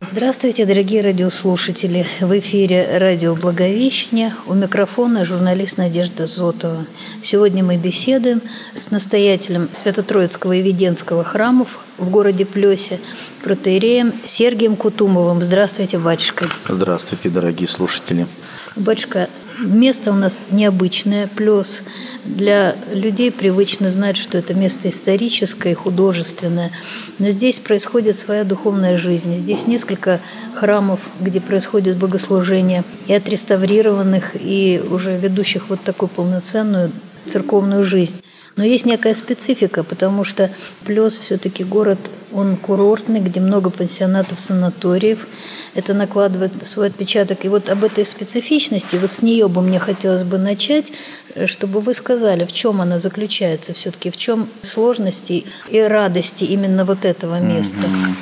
Здравствуйте, дорогие радиослушатели! В эфире радио «Благовещение». У микрофона журналист Надежда Зотова. Сегодня мы беседуем с настоятелем Свято-Троицкого и Веденского храмов в городе Плёсе, протоиереем Сергием Кутумовым. Здравствуйте, батюшка! Здравствуйте, дорогие слушатели! Батюшка, место у нас необычное, Плёс. Для людей привычно знать, что это место историческое и художественное. Но здесь происходит своя духовная жизнь. Здесь несколько храмов, где происходит богослужение, и отреставрированных, и уже ведущих вот такую полноценную церковную жизнь. Но есть некая специфика, потому что Плёс все-таки город, он курортный, где много пансионатов, санаториев. Это накладывает свой отпечаток. И вот об этой специфичности, вот с нее бы мне хотелось бы начать, чтобы вы сказали, в чем она заключается все-таки, в чем сложности и радости именно вот этого места.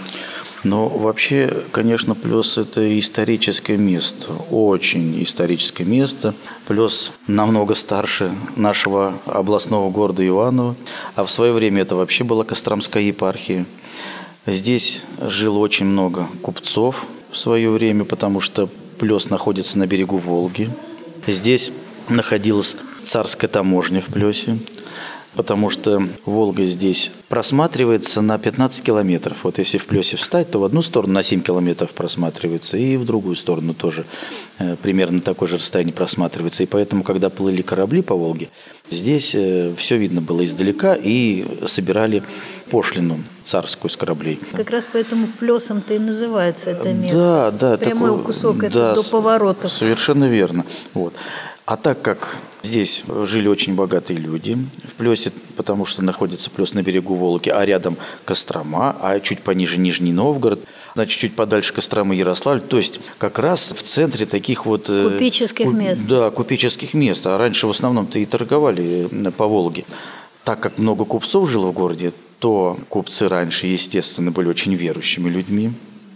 Ну, вообще, конечно, Плёс – это историческое место, очень историческое место. Плёс намного старше нашего областного города Иваново, а в свое время это вообще была Костромская епархия. Здесь жило очень много купцов в свое время, потому что Плёс находится на берегу Волги. Здесь находилась царская таможня в Плёсе, потому что Волга здесь просматривается на 15 километров. Вот если в Плёсе встать, то в одну сторону на 7 километров просматривается, и в другую сторону тоже примерно такое же расстояние просматривается. И поэтому, когда плыли корабли по Волге, здесь все видно было издалека, и собирали пошлину царскую с кораблей. Как раз поэтому Плёсом-то и называется это место. Да, прямой такой, кусок, да, это до поворотов. Совершенно верно. Вот. А так как здесь жили очень богатые люди в Плёсе, потому что находится Плёс на берегу Волги, а рядом Кострома, а чуть пониже Нижний Новгород, значит, чуть подальше Кострома и Ярославль, то есть как раз в центре таких вот... Купеческих мест. Да, купеческих мест. А раньше в основном-то и торговали по Волге. Так как много купцов жило в городе, то купцы раньше, естественно, были очень верующими людьми.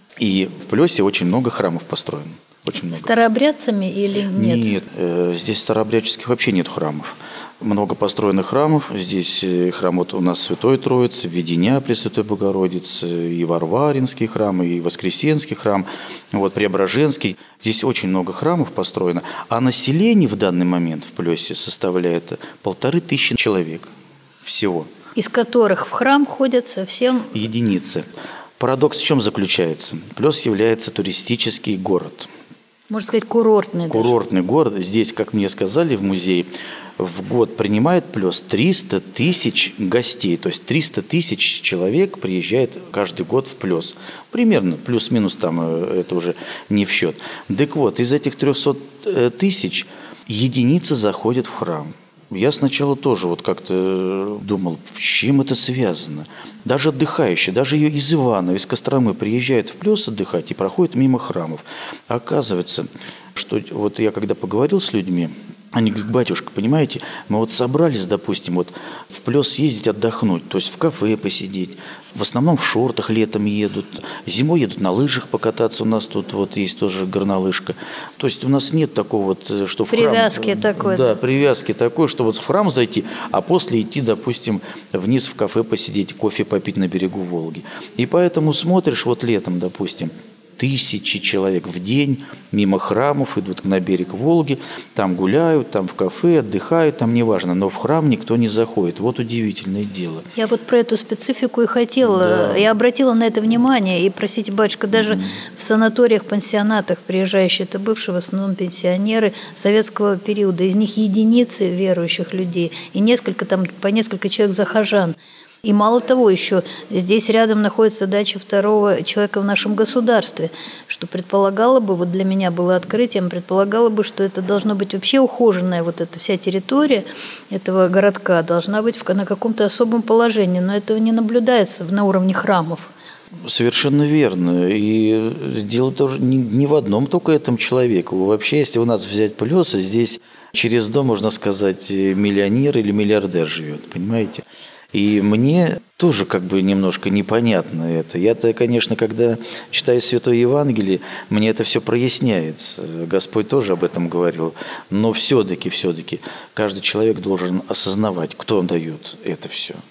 И в Плёсе очень много храмов построено. Очень много. Старообрядцами или нет? Нет, здесь старообрядческих вообще нет храмов. Много построенных храмов. Здесь храм вот у нас Святой Троицы, Ведения Пресвятой Богородицы, и Варваринский храм, и Воскресенский храм, вот, Преображенский. Здесь очень много храмов построено. А население в данный момент в Плёсе составляет 1500 человек всего. Из которых в храм ходят совсем... единицы. Парадокс в чем заключается? Плёс является туристический город. Можно сказать, курортный. Курортный город. Здесь, как мне сказали в музее, в год принимает Плёс 300 тысяч гостей. То есть 300 тысяч человек приезжает каждый год в Плёс. Примерно, плюс-минус там, это уже не в счет. Так вот, из этих 300 тысяч единицы заходят в храм. Я сначала тоже вот как-то думал, с чем это связано. Даже отдыхающие, даже из Иваново, из Костромы приезжают в Плёс отдыхать и проходят мимо храмов. А оказывается, что вот я когда поговорил с людьми, они говорят: батюшка, понимаете, мы вот собрались, допустим, вот в Плёс съездить отдохнуть, то есть в кафе посидеть. В основном в шортах летом едут, зимой едут на лыжах покататься. У нас тут вот есть тоже горнолыжка. То есть у нас нет такого вот, что в храм... Привязки такой. Да, привязки такой, что вот в храм зайти, а после идти, допустим, вниз в кафе посидеть, кофе попить на берегу Волги. И поэтому смотришь вот летом, допустим, 1000 человек в день мимо храмов идут на берег Волги, там гуляют, там в кафе отдыхают, там неважно, но в храм никто не заходит. Вот удивительное дело. Я вот про эту специфику и хотела, да. Я обратила на это внимание, и, простите, батюшка, даже в санаториях, пансионатах приезжающие, это бывшие в основном пенсионеры советского периода, из них единицы верующих людей, и несколько там, по несколько человек захожан. И мало того, еще здесь рядом находится дача второго человека в нашем государстве, что предполагало бы, вот для меня было открытием, предполагало бы, что это должно быть вообще ухоженная вот эта вся территория этого городка, должна быть на каком-то особом положении, но этого не наблюдается на уровне храмов. Совершенно верно. И дело тоже не в одном только этом человеке. Вообще, если у нас взять Плёс, здесь через дом, можно сказать, миллионер или миллиардер живет, понимаете? И мне тоже как бы немножко непонятно это. Я-то, конечно, когда читаю Святое Евангелие, мне это все проясняется. Господь тоже об этом говорил. Но все-таки каждый человек должен осознавать, кто он дает это все.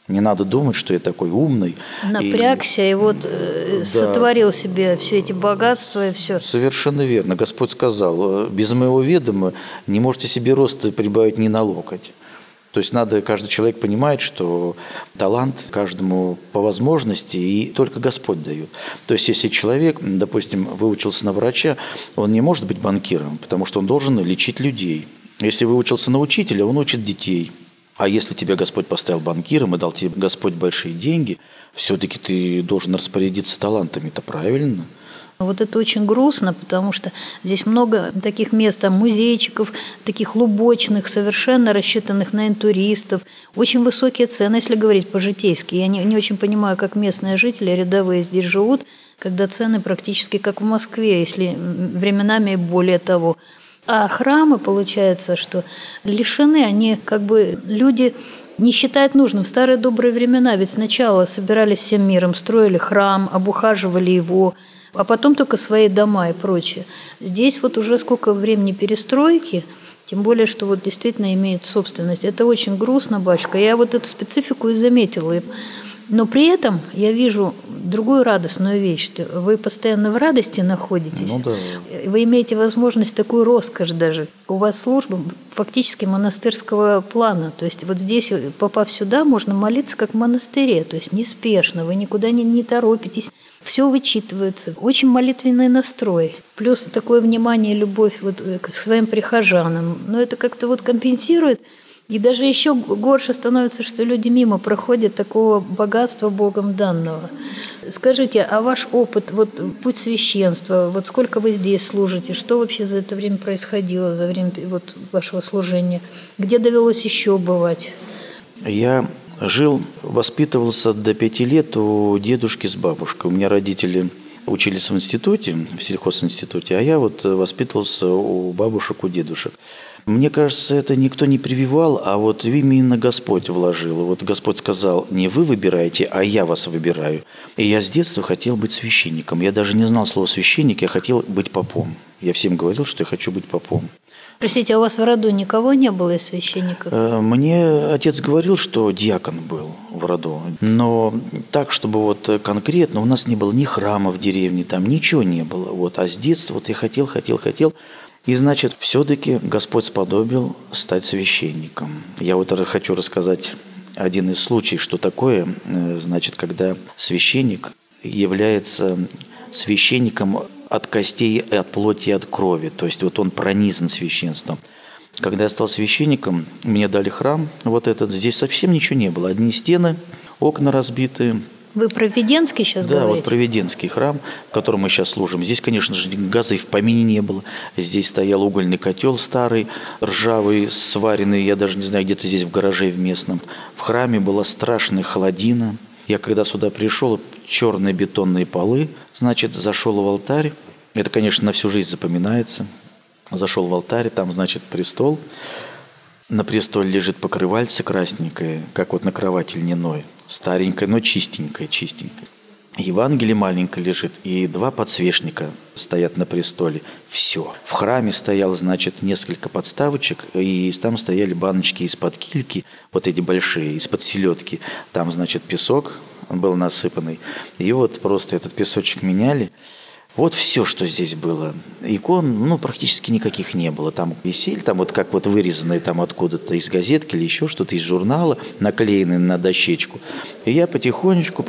Не надо думать, что я такой умный. Напрягся и вот сотворил себе все эти богатства и все. Совершенно верно. Господь сказал: без моего ведома не можете себе роста прибавить ни на локоть. То есть каждый человек понимает, что талант каждому по возможности, и только Господь дает. То есть если человек, допустим, выучился на врача, он не может быть банкиром, потому что он должен лечить людей. Если выучился на учителя, он учит детей. А если тебя Господь поставил банкиром и дал тебе Господь большие деньги, все-таки ты должен распорядиться талантами. Это правильно. Вот это очень грустно, потому что здесь много таких мест, там, музейчиков, таких лубочных, совершенно рассчитанных на интуристов. Очень высокие цены, если говорить по-житейски. Я не очень понимаю, как местные жители рядовые здесь живут, когда цены практически как в Москве, если временами и более того. А храмы, получается, что лишены, они люди не считают нужным. В старые добрые времена ведь сначала собирались всем миром, строили храм, обухаживали его, а потом только свои дома и прочее. Здесь вот уже сколько времени перестройки, тем более, что вот действительно имеют собственность. Это очень грустно, батюшка. Я вот эту специфику и заметила. Но при этом я вижу другую радостную вещь. Вы постоянно в радости находитесь. Ну, да. Вы имеете возможность, такую роскошь даже. У вас служба фактически монастырского плана. То есть вот здесь, попав сюда, можно молиться как в монастыре. То есть неспешно, вы никуда не торопитесь. Все вычитывается. Очень молитвенный настрой. Плюс такое внимание и любовь вот к своим прихожанам. Но это как-то вот компенсирует. И даже еще горше становится, что люди мимо проходят такого богатства Богом данного. Скажите, а ваш опыт, вот путь священства, вот сколько вы здесь служите, что вообще за это время происходило, за время вот вашего служения? Где довелось еще бывать? Я воспитывался до 5 лет у дедушки с бабушкой. У меня родители учились в институте, в сельхозинституте, а я вот воспитывался у бабушек, у дедушек. Мне кажется, это никто не прививал, а вот именно Господь вложил. Вот Господь сказал: не вы выбираете, а я вас выбираю. И я с детства хотел быть священником. Я даже не знал слова священник, я хотел быть попом. Я всем говорил, что я хочу быть попом. Простите, а у вас в роду никого не было из священников? Мне отец говорил, что диакон был в роду. Но так, чтобы вот конкретно, у нас не было ни храма в деревне, там ничего не было. Вот. А с детства вот я хотел. И, значит, все-таки Господь сподобил стать священником. Я вот хочу рассказать один из случаев, что такое, значит, когда священник является священником от костей, от плоти, от крови. То есть вот он пронизан священством. Когда я стал священником, мне дали храм вот этот. Здесь совсем ничего не было. Одни стены, окна разбитые. Вы про Веденский сейчас говорите? Да, вот про Веденский храм, в котором мы сейчас служим. Здесь, конечно же, газа и в помине не было. Здесь стоял угольный котел старый, ржавый, сваренный, я даже не знаю, где-то здесь в гараже в местном. В храме была страшная холодина. Я когда сюда пришел, черные бетонные полы, значит, зашел в алтарь. Это, конечно, на всю жизнь запоминается. Зашел в алтарь, там, значит, престол. На престоле лежит покрывальце красненькое, как вот на кровати льняной. Старенькое, но чистенькое. Евангелие маленькое лежит, и 2 подсвечника стоят на престоле. Все. В храме стояло, значит, несколько подставочек, и там стояли баночки из-под кильки, вот эти большие, из-под селедки. Там, значит, песок был насыпанный. И вот просто этот песочек меняли. Вот все, что здесь было. Икон, практически никаких не было. Там висели, там вот как вот вырезанные там откуда-то из газетки или еще что-то, из журнала, наклеенные на дощечку. И я потихонечку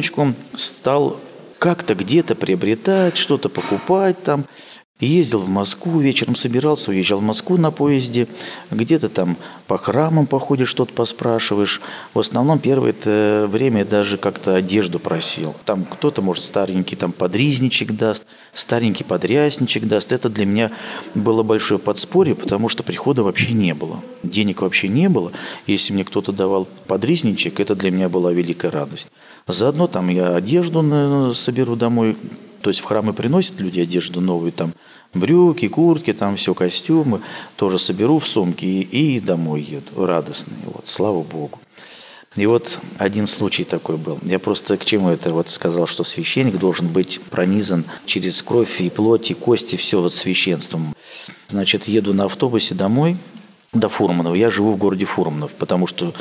стал как-то где-то приобретать, что-то покупать там. Ездил в Москву, вечером собирался, уезжал в Москву на поезде, где-то там по храмам походишь, что-то поспрашиваешь. В основном первое время даже как-то одежду просил. Там кто-то, может, старенький там подризничек даст, старенький подрясничек даст. Это для меня было большое подспорье, потому что прихода вообще не было. Денег вообще не было. Если мне кто-то давал подризничек, это для меня была великая радость. Заодно там я одежду соберу домой. То есть в храмы приносят люди одежду новую, там брюки, куртки, там все, костюмы. Тоже соберу в сумки и домой еду, радостный. Вот, слава Богу. И вот один случай такой был. Я просто к чему это вот сказал, что священник должен быть пронизан через кровь и плоть, и кости, все вот священством. Значит, еду на автобусе домой, до Фурманова. Я живу в городе Фурманов, потому что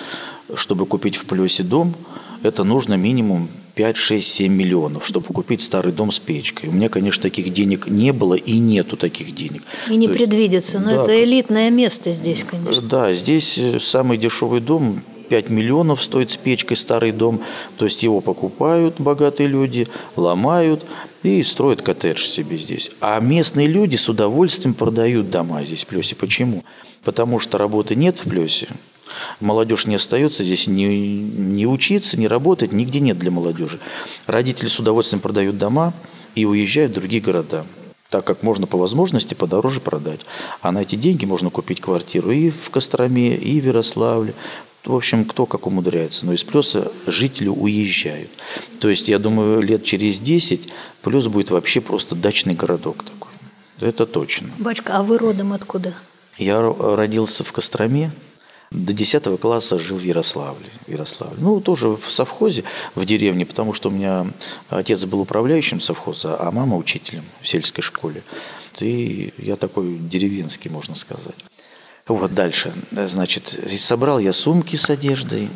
чтобы купить в Плёсе дом, это нужно минимум 5, 6, 7 миллионов, чтобы купить старый дом с печкой. У меня, конечно, таких денег не было и нету таких денег. И не предвидится, но да, это элитное место здесь, конечно. Да, здесь самый дешевый дом 5 миллионов стоит с печкой старый дом. То есть его покупают богатые люди, ломают и строят коттедж себе здесь. А местные люди с удовольствием продают дома здесь в Плёсе. Почему? Потому что работы нет в Плёсе. Молодежь не остается здесь не учиться, не работать, нигде нет для молодежи. Родители с удовольствием продают дома и уезжают в другие города, так как можно по возможности подороже продать. А на эти деньги можно купить квартиру и в Костроме, и в Ярославле. В общем, кто как умудряется. Но из Плёса жители уезжают. То есть, я думаю, лет через 10 Плёс будет вообще просто дачный городок такой. Это точно. Батюшка, а вы родом откуда? Я родился в Костроме. До 10 класса жил в Ярославле. Ну, тоже в совхозе, в деревне, потому что у меня отец был управляющим совхоза, а мама учителем в сельской школе. И я такой деревенский, можно сказать. Вот дальше. Значит, собрал я сумки с одеждой,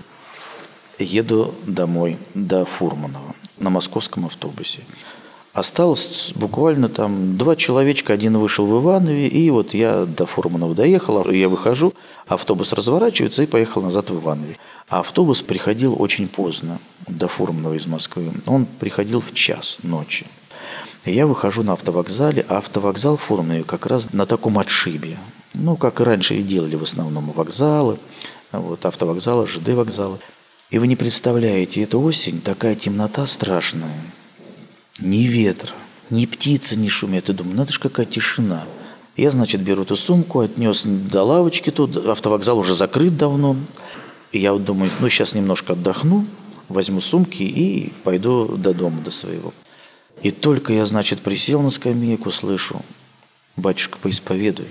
еду домой до Фурманова на московском автобусе. Осталось буквально там 2 человечка, один вышел в Иванове, и вот я до Фурманова доехал, я выхожу, автобус разворачивается и поехал назад в Иванове. А автобус приходил очень поздно до Фурманова из Москвы, он приходил в 1:00 ночи. И я выхожу на автовокзале, а автовокзал в Фурманове как раз на таком отшибе. Ну, как и раньше и делали в основном вокзалы, вот, автовокзалы, ЖД вокзалы. И вы не представляете, это осень, такая темнота страшная. Ни ветра, ни птицы не шумят. Я думаю, надо же, какая тишина. Я, значит, беру эту сумку, отнес до лавочки тут. Автовокзал уже закрыт давно. И я вот думаю, ну, сейчас немножко отдохну, возьму сумки и пойду до дома, до своего. И только я, значит, присел на скамейку, слышу: батюшка, поисповедуй.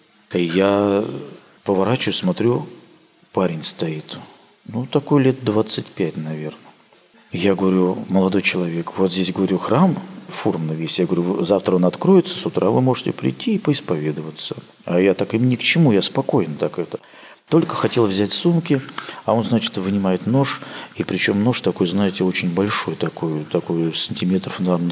И я поворачиваюсь, смотрю, парень стоит. Ну, такой лет 25, наверное. Я говорю: молодой человек, вот здесь, говорю, храм в Фурманове. Я говорю, завтра он откроется, с утра вы можете прийти и поисповедоваться. А я так им ни к чему, я спокойно так это. Только хотел взять сумки, а он, значит, вынимает нож. И причем нож такой, знаете, очень большой, такой сантиметров, наверное,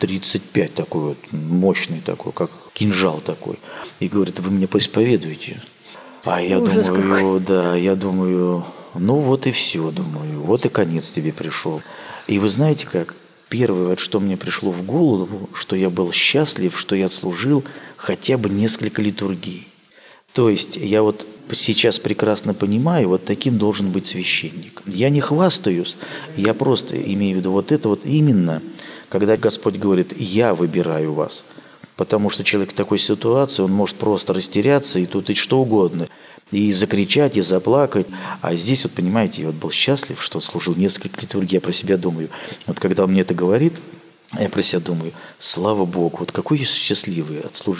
35, такой вот, мощный такой, как кинжал такой. И говорит: вы меня поисповедуете. А я Ужас думаю, какой. да, я думаю, ну вот и все, думаю, вот и конец тебе пришел. И вы знаете как? Первое, вот, что мне пришло в голову, что я был счастлив, что я отслужил хотя бы несколько литургий. То есть я вот сейчас прекрасно понимаю, вот таким должен быть священник. Я не хвастаюсь, я просто имею в виду вот это вот именно, когда Господь говорит: я выбираю вас. Потому что человек в такой ситуации, он может просто растеряться, и тут и что угодно, и закричать, и заплакать. А здесь, вот понимаете, я вот был счастлив, что служил несколько литургий. Я про себя думаю, вот когда он мне это говорит, я про себя думаю: слава Богу, вот какой я счастливый,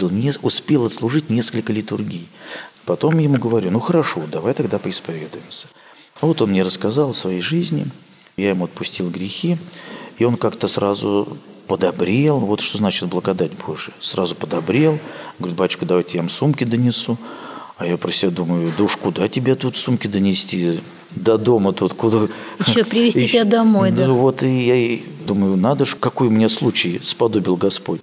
успел отслужить несколько литургий. Потом ему говорю: ну хорошо, давай тогда поисповедуемся. Вот он мне рассказал о своей жизни, я ему отпустил грехи, и он как-то сразу подобрел. Вот что значит благодать Божия. Сразу подобрел. Говорит: батюшка, давайте я вам сумки донесу. А я про себя думаю: да уж куда тебе тут сумки донести? До дома тут куда? Еще привезти тебя домой, да. Вот и я и думаю, надо же, какой у меня случай сподобил Господь.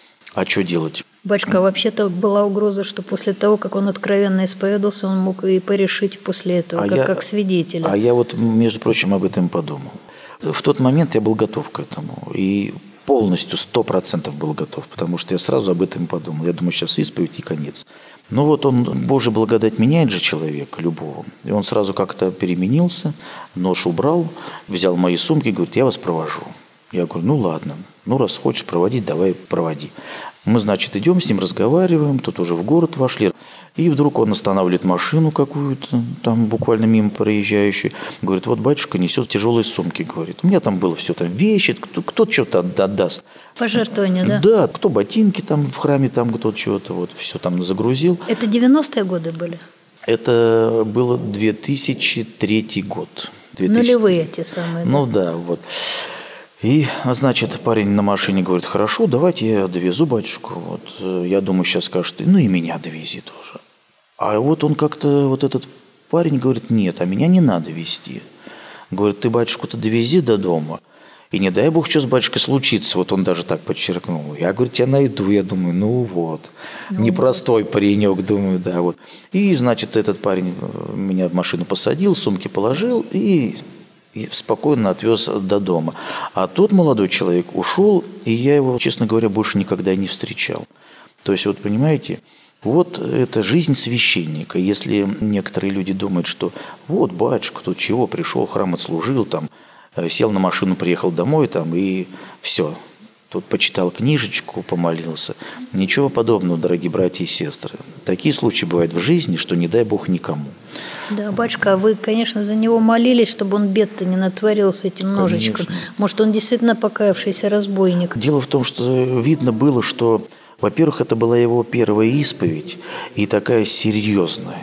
А что делать? Батюшка, вообще-то была угроза, что после того, как он откровенно исповедовался, он мог и порешить после этого, как свидетеля. А я вот, между прочим, об этом подумал. В тот момент я был готов к этому. И полностью 100% был готов, потому что я сразу об этом подумал. Я думаю, сейчас исповедь и конец. Ну вот он, Божья благодать меняет же человека, любого. И он сразу как-то переменился, нож убрал, взял мои сумки и говорит: я вас провожу. Я говорю: ну ладно, ну раз хочешь проводить, давай проводи. Мы, значит, идем с ним, разговариваем, тут уже в город вошли. И вдруг он останавливает машину какую-то, там буквально мимо проезжающую. Говорит: вот батюшка несет тяжелые сумки, говорит. У меня там было все, там вещи, кто что-то отдаст. Пожертвования, да? Да, кто ботинки там в храме, там кто-то чего-то, вот все там загрузил. Это 90-е годы были? Это было 2003 год. Нулевые те самые. Ну да, вот. И, значит, парень на машине говорит: хорошо, давайте я довезу батюшку. Вот, я думаю, сейчас скажет: ну и меня довези тоже. А вот он как-то, вот этот парень говорит: нет, а меня не надо везти. Говорит: ты батюшку-то довези до дома, и не дай бог, что с батюшкой случится. Вот он даже так подчеркнул. Я, говорю, тебя найду. Я думаю, ну вот, непростой паренек, думаю, да, вот. И, значит, этот парень меня в машину посадил, сумки положил и спокойно отвез до дома. А тот молодой человек ушел, и я его, честно говоря, больше никогда не встречал. То есть, вот понимаете, вот это жизнь священника. Если некоторые люди думают, что вот батюшка тут чего, пришел, храм отслужил, там, сел на машину, приехал домой, там, и все. Тут почитал книжечку, помолился. Ничего подобного, дорогие братья и сестры. Такие случаи бывают в жизни, что не дай Бог никому. Да, батюшка, а вы, конечно, за него молились, чтобы он бед-то не натворил с этим ножичком. Конечно. Может, он действительно покаявшийся разбойник? Дело в том, что видно было, что, во-первых, это была его первая исповедь, и такая серьезная.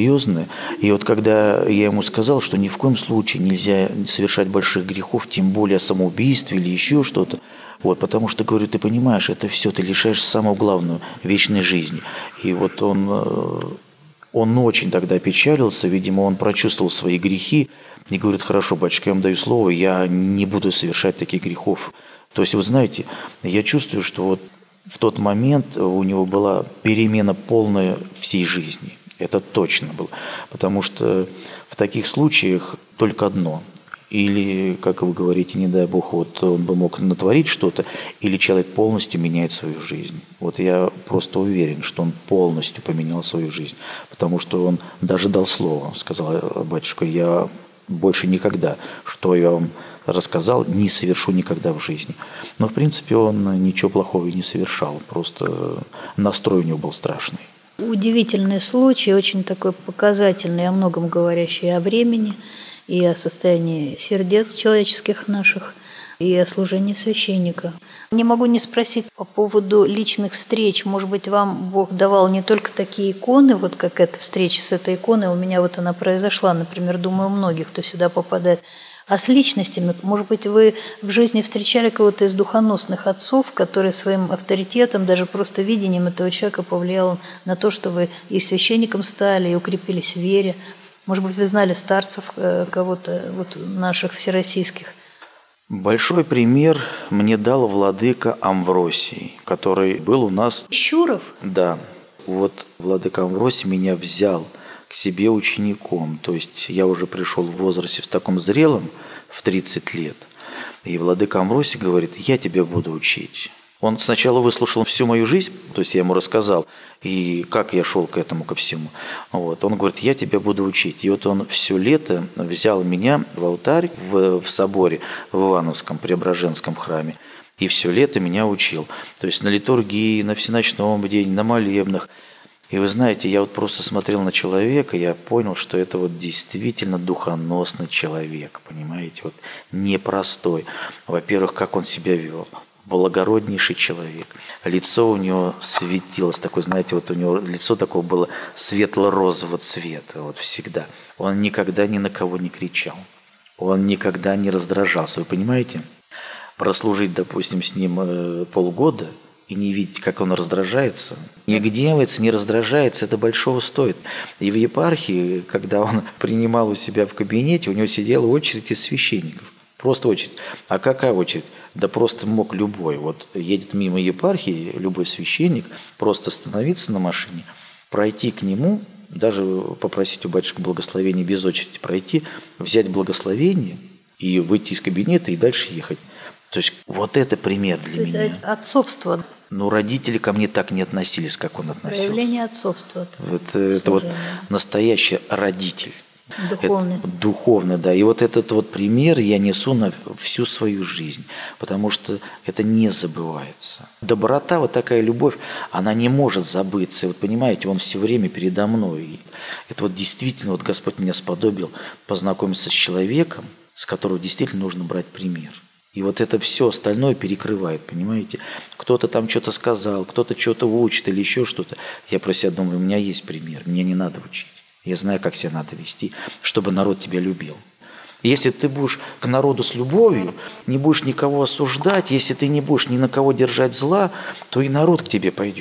И вот когда я ему сказал, что ни в коем случае нельзя совершать больших грехов, тем более о самоубийстве или еще что-то, вот, потому что, говорю, ты понимаешь, это все, ты лишаешь самого главного – вечной жизни. И вот он очень тогда печалился, видимо, он прочувствовал свои грехи и говорит: хорошо, батюшка, я вам даю слово, я не буду совершать таких грехов. То есть, вы знаете, я чувствую, что вот в тот момент у него была перемена полная всей жизни. Это точно было. Потому что в таких случаях только одно. Или, как вы говорите, не дай Бог, вот он бы мог натворить что-то, или человек полностью меняет свою жизнь. Вот я просто уверен, что он полностью поменял свою жизнь. Потому что он даже дал слово. Сказал: батюшка, я больше никогда, что я вам рассказал, не совершу никогда в жизни. Но, в принципе, он ничего плохого и не совершал. Просто настрой у него был страшный. Удивительный случай, очень такой показательный, о многом говорящий о времени и о состоянии сердец человеческих наших, и о служении священника. Не могу не спросить по поводу личных встреч. Может быть, вам Бог давал не только такие иконы, вот как эта встреча с этой иконой, у меня вот она произошла, например, думаю, у многих, кто сюда попадает, а с личностями. Может быть, вы в жизни встречали кого-то из духоносных отцов, который своим авторитетом, даже просто видением этого человека повлиял на то, что вы и священником стали, и укрепились в вере. Может быть, вы знали старцев кого-то, вот наших всероссийских? Большой пример мне дал владыка Амвросий, который был у нас... Щуров? Да. Вот владыка Амвросий меня взял к себе учеником. То есть я уже пришел в возрасте в таком зрелом, в 30 лет. И владыка Амвросий говорит: я тебя буду учить. Он сначала выслушал всю мою жизнь, то есть я ему рассказал, и как я шел к этому, ко всему. Вот. Он говорит: я тебя буду учить. И вот он все лето взял меня в алтарь в соборе, в Ивановском Преображенском храме, и все лето меня учил. То есть на литургии, на всеночном день, на молебнах. И вы знаете, я вот просто смотрел на человека, я понял, что это вот действительно духоносный человек, понимаете, вот непростой. Во-первых, как он себя вел. Благороднейший человек. Лицо у него светилось, такое, знаете, вот у него лицо такое было светло-розового цвета, вот всегда. Он никогда ни на кого не кричал. Он никогда не раздражался. Вы понимаете? Прослужить, допустим, с ним полгода и не видеть, как он раздражается, не гневается, не раздражается, это большого стоит. И в епархии, когда он принимал у себя в кабинете, у него сидела очередь из священников. Просто очередь. А какая очередь? Да просто мог любой. Вот едет мимо епархии любой священник, просто остановиться на машине, пройти к нему, даже попросить у батюшки благословения без очереди пройти, взять благословение и выйти из кабинета и дальше ехать. То есть вот это пример для меня. То есть отцовство. Но родители ко мне так не относились, как он относился. Проявление отцовства. Это вот настоящий родитель. Духовный. Это духовно, да. И вот этот вот пример я несу на всю свою жизнь, потому что это не забывается. Доброта, вот такая любовь, она не может забыться. И вот понимаете, он все время передо мной. И это вот действительно, вот Господь меня сподобил познакомиться с человеком, с которого действительно нужно брать пример. И вот это все остальное перекрывает, понимаете? Кто-то там что-то сказал, кто-то что-то учит или еще что-то. Я про себя думаю, у меня есть пример, мне не надо учить. Я знаю, как себя надо вести, чтобы народ тебя любил. Если ты будешь к народу с любовью, не будешь никого осуждать, если ты не будешь ни на кого держать зла, то и народ к тебе пойдет.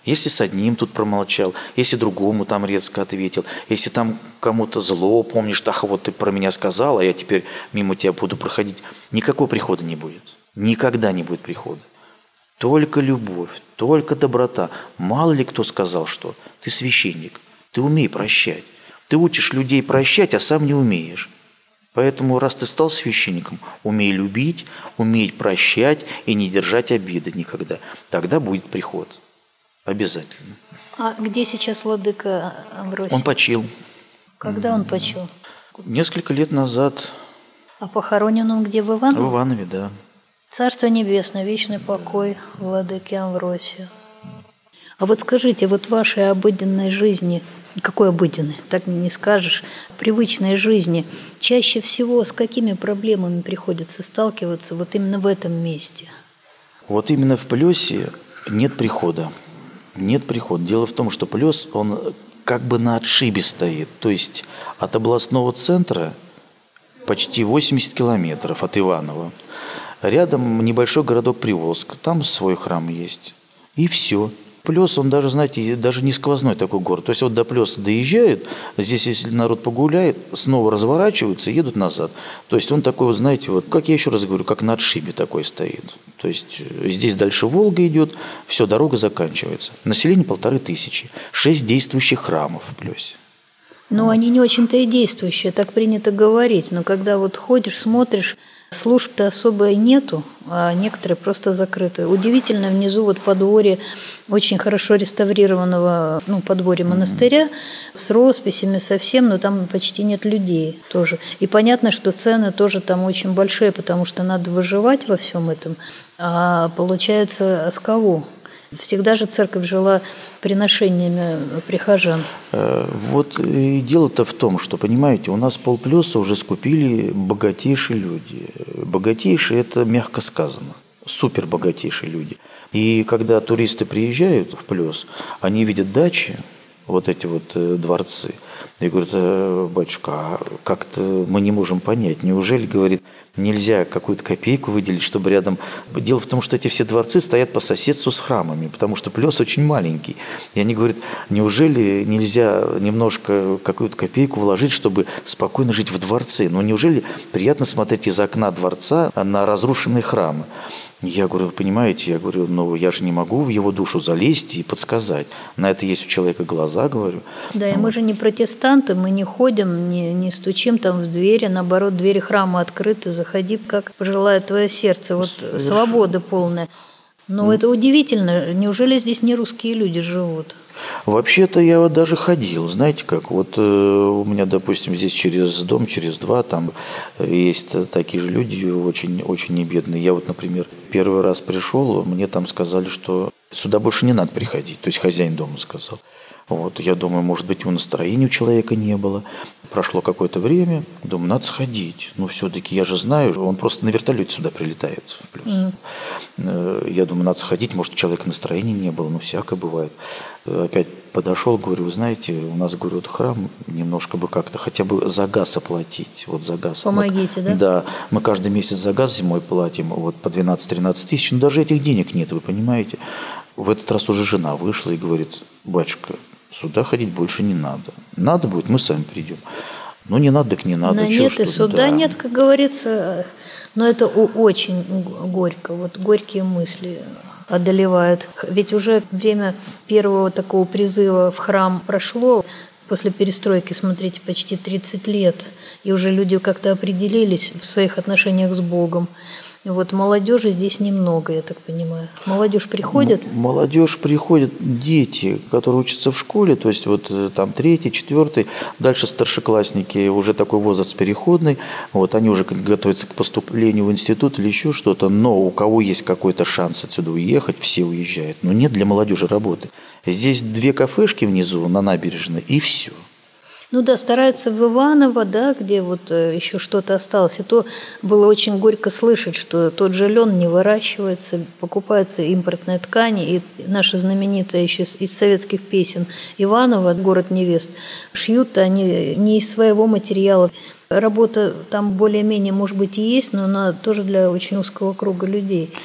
Если с одним тут промолчал, если другому там резко ответил, если там кому-то зло, помнишь, ах, вот ты про меня сказал, а я теперь мимо тебя буду проходить. Никакого прихода не будет. Никогда не будет прихода. Только любовь, только доброта. Мало ли кто сказал, что ты священник, ты умей прощать. Ты учишь людей прощать, а сам не умеешь. Поэтому, раз ты стал священником, умей любить, умей прощать и не держать обиды никогда. Тогда будет приход. Обязательно. А где сейчас владыка Амвросий? Он почил. Когда он почил? Несколько лет назад. А похоронен он где, в Иванове? В Иванове, да. Царство небесное, вечный покой владыке Амвросию. А вот скажите, вот в вашей обыденной жизни, какой обыденной, так не скажешь, привычной жизни, чаще всего с какими проблемами приходится сталкиваться вот именно в этом месте? Вот именно в Плесе нет прихода. Нет прихода. Дело в том, что Плес, он как бы на отшибе стоит. То есть от областного центра почти 80 километров от Иванова. Рядом небольшой городок Приволжск. Там свой храм есть. И все. Плес, он даже, знаете, даже не сквозной такой город. То есть вот до Плеса доезжают, здесь, если народ погуляет, снова разворачиваются и едут назад. То есть он такой, вот, знаете, вот, как я еще раз говорю, как на отшибе такой стоит. То есть здесь дальше Волга идет, все, дорога заканчивается. Население 1500, 6 действующих храмов в Плесе. Ну, они не очень-то и действующие, так принято говорить. Но когда вот ходишь, смотришь, служб-то особо и нету, а некоторые просто закрыты. Удивительно, внизу вот подворье очень хорошо реставрированного, подворье монастыря с росписями совсем, но там почти нет людей тоже. И понятно, что цены тоже там очень большие, потому что надо выживать во всем этом. А получается, с кого? Всегда же церковь жила приношениями прихожан. Вот и дело-то в том, что, понимаете, у нас полплеса уже скупили богатейшие люди. Богатейшие – это мягко сказано. Супер богатейшие люди. И когда туристы приезжают в Плес, они видят дачи, вот эти вот дворцы, и говорят: батюшка, а как-то мы не можем понять, неужели, говорит, нельзя какую-то копейку выделить, чтобы рядом... Дело в том, что эти все дворцы стоят по соседству с храмами, потому что Плес очень маленький. И они говорят: неужели нельзя немножко какую-то копейку вложить, чтобы спокойно жить в дворце? Ну, неужели приятно смотреть из окна дворца на разрушенные храмы? Я говорю: вы понимаете, я говорю, я же не могу в его душу залезть и подсказать. На это есть у человека глаза, говорю. Да, и мы же не протестанты, мы не ходим, не стучим там в двери, наоборот, двери храма открыты, заходи, как пожелает твое сердце. Вот свобода полная. Но это удивительно, неужели здесь не русские люди живут? Вообще-то я вот даже ходил, знаете как, вот у меня, допустим, здесь через дом, через два, там есть такие же люди, очень, очень небедные. Я вот, например, первый раз пришел, мне там сказали, что сюда больше не надо приходить, то есть хозяин дома сказал. Вот, я думаю, может быть, его настроения у человека не было. Прошло какое-то время, думаю, надо сходить. Но все-таки я же знаю, он просто на вертолете сюда прилетает в Плес. Я думаю, надо сходить, может, у человека настроения не было, всякое бывает. Опять подошел, говорю: вы знаете, у нас, говорю, вот храм, немножко бы как-то хотя бы за газ оплатить. Вот за газ. Помогите, да? Да, мы каждый месяц за газ зимой платим, вот по 12-13 тысяч, но даже этих денег нет, вы понимаете. В этот раз уже жена вышла и говорит: батюшка, сюда ходить больше не надо. Надо будет, мы сами придем. Ну, не надо, так не надо. Но нет, и суда нет, как говорится. Но это очень горько. Вот горькие мысли одолевают. Ведь уже время первого такого призыва в храм прошло. После перестройки, смотрите, почти 30 лет. И уже люди как-то определились в своих отношениях с Богом. Вот молодежи здесь немного, я так понимаю. Молодежь приходит? Молодежь приходит, дети, которые учатся в школе, то есть вот там 3-й, 4-й, дальше старшеклассники, уже такой возраст переходный, вот они уже готовятся к поступлению в институт или еще что-то, но у кого есть какой-то шанс отсюда уехать, все уезжают. Но нет для молодежи работы. Здесь 2 кафешки внизу на набережной и все. Ну да, стараются в Иваново, да, где вот еще что-то осталось. И то было очень горько слышать, что тот же лен не выращивается, покупаются импортные ткани. И наша знаменитая еще из советских песен Иваново, город невест, шьют они не из своего материала. Работа там более-менее, может быть, и есть, но она тоже для очень узкого круга людей.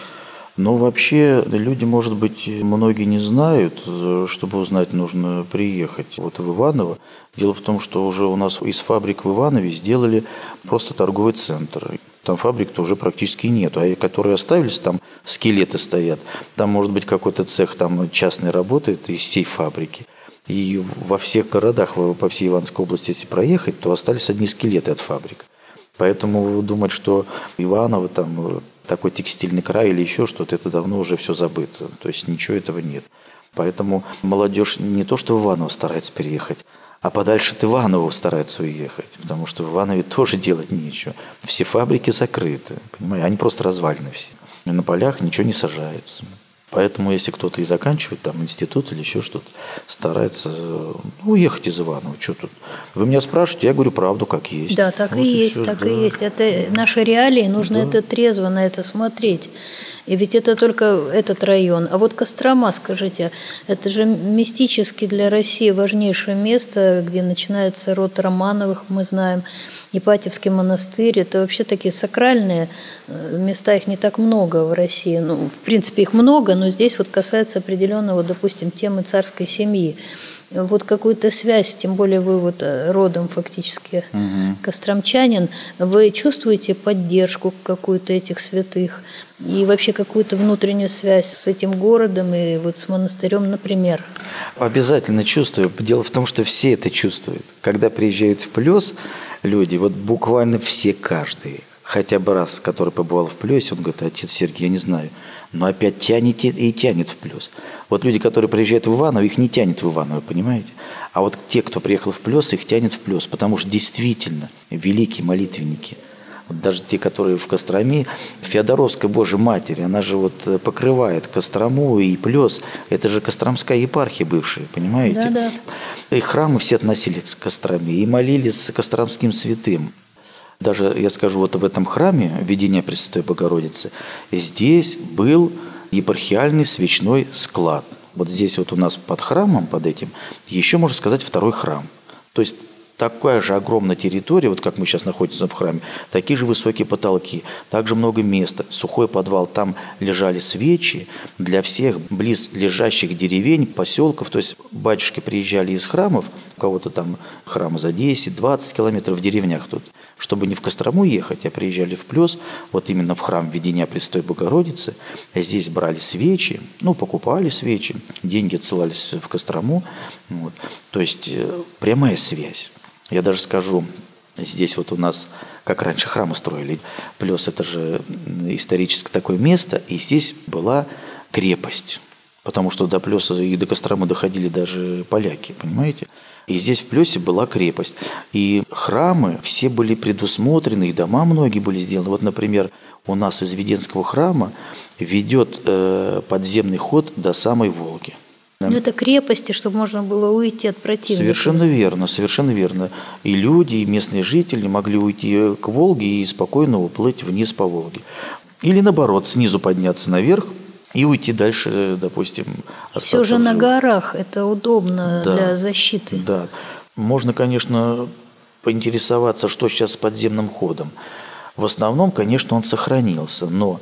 Но вообще люди, может быть, многие не знают. Чтобы узнать, нужно приехать вот в Иваново. Дело в том, что уже у нас из фабрик в Иванове сделали просто торговый центр. Там фабрик-то уже практически нет. А которые оставились, там скелеты стоят. Там, может быть, какой-то цех там частный работает из всей фабрики. И во всех городах, по всей Ивановской области, если проехать, то остались одни скелеты от фабрик. Поэтому думать, что Иваново там такой текстильный край или еще что-то, это давно уже все забыто. То есть ничего этого нет. Поэтому молодежь не то, что в Иваново старается переехать, а подальше от Иванова стараются уехать. Потому что в Иванове тоже делать нечего. Все фабрики закрыты, понимаете? Они просто развалены все. И на полях ничего не сажается. Поэтому, если кто-то и заканчивает там институт или еще что-то, старается уехать из Иванова. Что тут? Вы меня спрашиваете, я говорю правду, как есть. Да, так вот и есть, все, так да. И есть. Это наши реалии, нужно это трезво на это смотреть. И ведь это только этот район. А вот Кострома, скажите, это же мистически для России важнейшее место, где начинается род Романовых, мы знаем. Ипатьевский монастырь – это вообще такие сакральные места, их не так много в России. Ну, в принципе, их много, но здесь вот касается определенного, допустим, темы царской семьи. Вот какую-то связь, тем более вы вот родом фактически костромчанин, вы чувствуете поддержку какую-то этих святых и вообще какую-то внутреннюю связь с этим городом и вот с монастырем, например? Обязательно чувствую. Дело в том, что все это чувствуют. Когда приезжают в Плес люди, вот буквально все, каждый, хотя бы раз, который побывал в Плесе, он говорит: отец Сергей, я не знаю, но опять тянет и тянет в Плес. Вот люди, которые приезжают в Иваново, их не тянет в Иваново, понимаете? А вот те, кто приехал в Плес, их тянет в Плес, потому что действительно великие молитвенники. Вот даже те, которые в Костроме, Феодоровская Божья Матерь, она же вот покрывает Кострому и Плес. Это же Костромская епархия бывшая, понимаете? Да. И храмы все относились к Костроме, и молились костромским святым. Даже, я скажу, вот в этом храме Введения Пресвятой Богородицы здесь был епархиальный свечной склад. Вот здесь вот у нас под храмом, под этим, еще, можно сказать, второй храм. То есть такая же огромная территория, вот как мы сейчас находимся в храме, такие же высокие потолки, также много места, сухой подвал, там лежали свечи для всех близ лежащих деревень, поселков. То есть батюшки приезжали из храмов, у кого-то там храмы за 10-20 километров в деревнях тут, чтобы не в Кострому ехать, а приезжали в Плес, вот именно в храм Введения Пресвятой Богородицы. Здесь брали свечи, покупали свечи, деньги отсылались в Кострому. Вот. То есть прямая связь. Я даже скажу, здесь вот у нас, как раньше храмы строили, Плес – это же историческое такое место, и здесь была крепость. Потому что до Плеса и до Костромы доходили даже поляки, понимаете? И здесь в Плесе была крепость. И храмы все были предусмотрены, и дома многие были сделаны. Вот, например, у нас из Веденского храма ведет подземный ход до самой Волги. Но это крепости, чтобы можно было уйти от противника. Совершенно верно, совершенно верно. И люди, и местные жители могли уйти к Волге и спокойно уплыть вниз по Волге. Или наоборот, снизу подняться наверх и уйти дальше, допустим. Все же на горах, это удобно для защиты. Да, можно, конечно, поинтересоваться, что сейчас с подземным ходом. В основном, конечно, он сохранился, но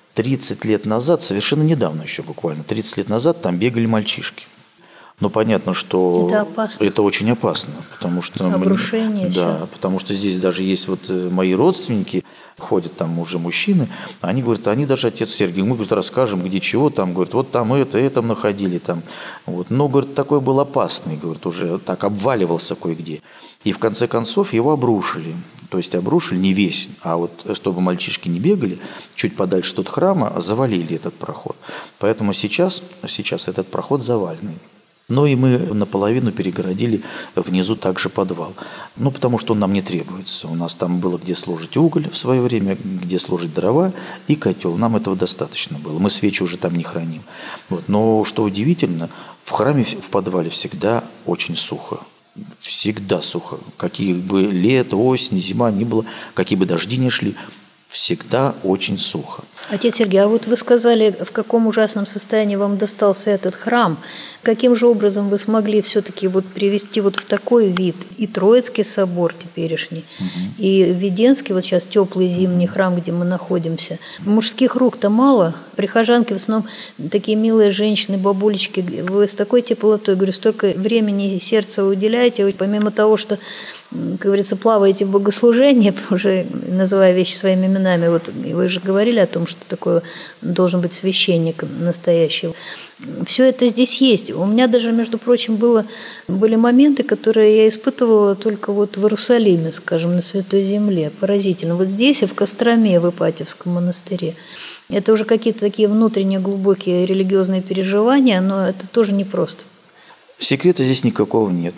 30 лет назад, совершенно недавно еще буквально, 30 лет назад там бегали мальчишки. Но понятно, что это очень опасно, потому что обрушение. Да, потому что здесь даже есть вот мои родственники, ходят там уже мужчины, они говорят, они даже отец Сергей, мы, говорит, расскажем, где чего там, говорят, вот там это находили там. Вот. Но, говорит, такой был опасный, говорит, уже так обваливался кое-где. И в конце концов его обрушили. То есть обрушили не весь, а вот чтобы мальчишки не бегали, чуть подальше от храма завалили этот проход. Поэтому сейчас этот проход заваленный. Но и мы наполовину перегородили внизу также подвал. Потому что он нам не требуется. У нас там было где сложить уголь в свое время, где сложить дрова и котел. Нам этого достаточно было. Мы свечи уже там не храним. Вот. Но что удивительно, в храме в подвале всегда очень сухо. Всегда сухо. Какие бы лето, осень, зима ни было, какие бы дожди ни шли, Всегда очень сухо. Отец Сергей, а вот вы сказали, в каком ужасном состоянии вам достался этот храм. Каким же образом вы смогли все-таки вот привести вот в такой вид и Троицкий собор теперешний, и Введенский, вот сейчас теплый зимний храм, где мы находимся. Мужских рук-то мало, прихожанки в основном такие милые женщины, бабулечки. Вы с такой теплотой, говорю, столько времени и сердца уделяете, вы, помимо того, что, как говорится, плаваете в богослужении, уже называя вещи своими именами. Вот вы же говорили о том, что такое должен быть священник настоящий. Все это здесь есть. У меня даже, между прочим, были моменты, которые я испытывала только вот в Иерусалиме, скажем, на Святой Земле. Поразительно. Вот здесь, и в Костроме, в Ипатьевском монастыре. Это уже какие-то такие внутренние глубокие религиозные переживания, но это тоже непросто. Секрета здесь никакого нет.